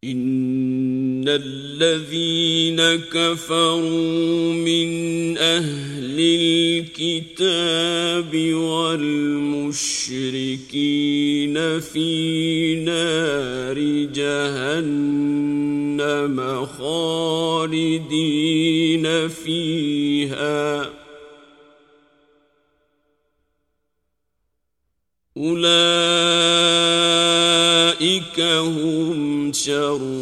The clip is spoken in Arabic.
إن الذين كفروا من أهل الكتاب والمشركين في نار جهنم خالدين فيها أولئك هم شر